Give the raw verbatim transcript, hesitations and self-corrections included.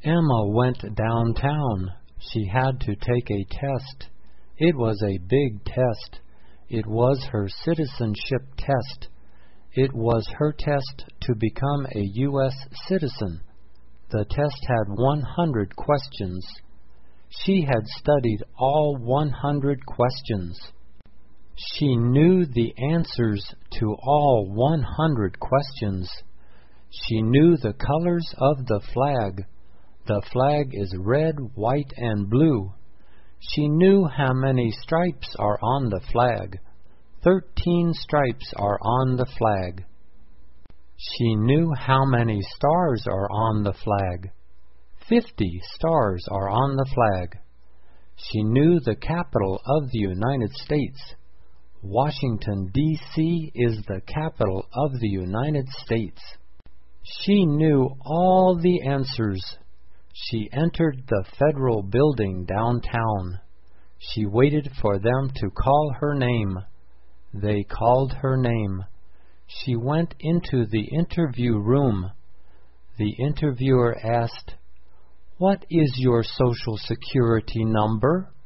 Emma went downtown. She had to take a test. It was a big test. It was her citizenship test. It was her test to become a U S citizen. The test had one hundred questions. She had studied all one hundred questions. She knew the answers to all one hundred questions. She knew the colors of the flag. The flag is red, white, and blue. She knew how many stripes are on the flag. Thirteen stripes are on the flag. She knew how many stars are on the flag. Fifty stars are on the flag. She knew the capital of the United States. Washington, D C is the capital of the United States. She knew all the answers. She entered the Federal Building downtown. She waited for them to call her name. They called her name. She went into the interview room. The interviewer asked, "What is your Social Security number?"